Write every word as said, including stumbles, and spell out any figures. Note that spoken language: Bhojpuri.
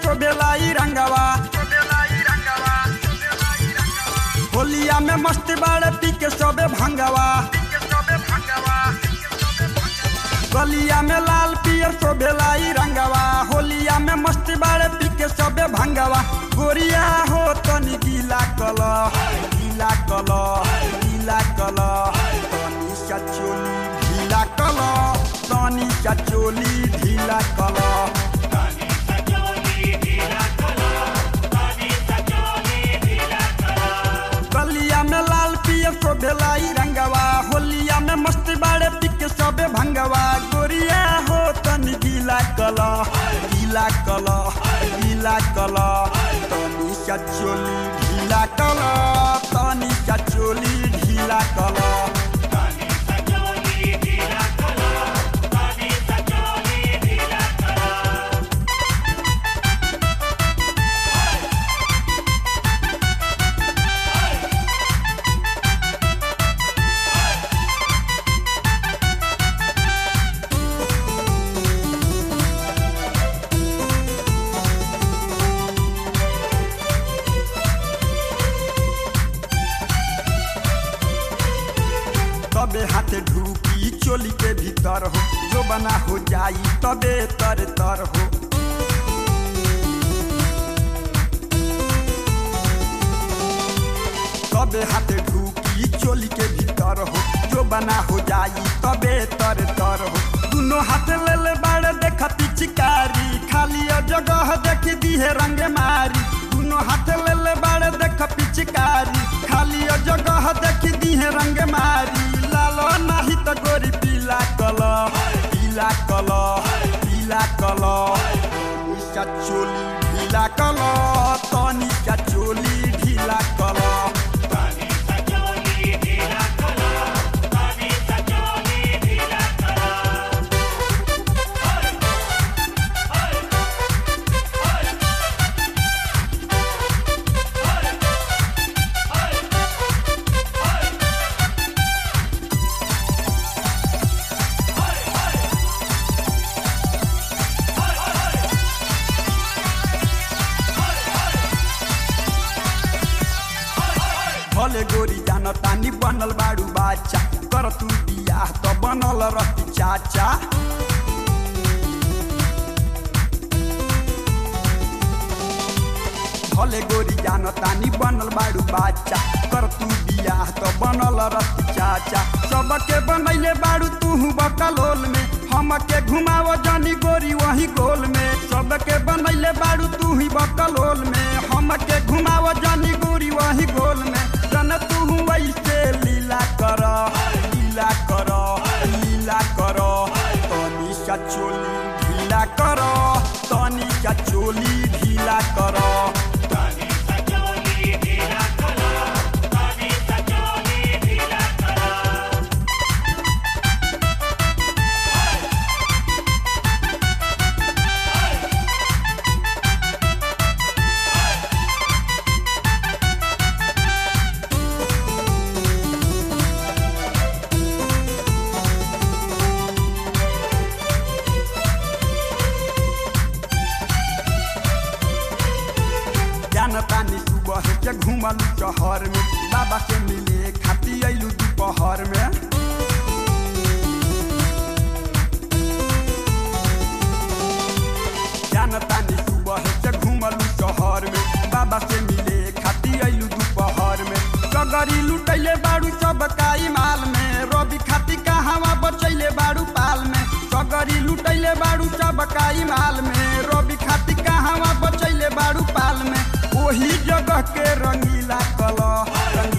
शोभेलाई रंगवा होलिया में मस्ती बाड़े पी के शोभे भंगवा गलिया में लाल पियर शोभेलाई रंगवा होलिया में मस्ती बाड़े पी के शोभे भंगवा गोरिया हो तनी गीला कल गीला कल गीला कल तनी सचोली ढीला कल तनी सचोली ढीला कल गलिया में लाल पियर शोभेलाई रंगवा होलिया में मस्ती बाड़े पी के शोभे भंगवा गोरिया हो तनी गीला कल गीला कल गीला कल तनी सचोली ढीला कल तनी सचोली ढीला कल तबे हाथे ढूकी चोली के भीतर हो जो बना हो जाई तबे तर तर हो तबे हाथे ढूकी चोली के भीतर हो जो बना हो जाई तबे तर तर हो दोनों हाथ ले ले बाड़े देख पिचकारी खाली जगह देखी दिहे रंगे मारी दोनों हाथ ले ले बाड़े देख पिचकारी खाली जगह देखी दिहे रंगे मारी लालो नाही तो गोरी पीला कल पीला कल पीला कल तनी चोली ढीला कल तनी चोली ढीला कल भले गोरी जान तानी बनल बाड़ू बाचा कर तू बियाह तो बनल रहती चाचा भले गोरी जान तानी बनल बाड़ू बाचा कर तू बियाह तो बनल रहती चाचा सबके बनैले बाड़ू तू बकलोल में हमके घुमाव जानी गोरी वही गोल में सबके बनैले बाड़ू तू ही बकलोल में हमके घुमाव जानी गोरी वही गोल में जन तू वैसे लीला कर लीला कर लीला कर तनी सचोली ढीला कर तनी सचोली ढीला कर तानी सुबह के घूमलू शहर में बाबा से मिले खाती अइलू दोपहर में जान तानी सुबह के घूमलू शहर में बाबा से मिले खाती अइलू दोपहर में गगरी लुटैले बाड़ू सब काई माल में रवि खाती कहवा बचैले बाड़ू पाल में गगरी लुटैले बाड़ू सब काई माल में रवि खाती कहवा बचैले बाड़ू पाल में वही जगह के रंगीला कल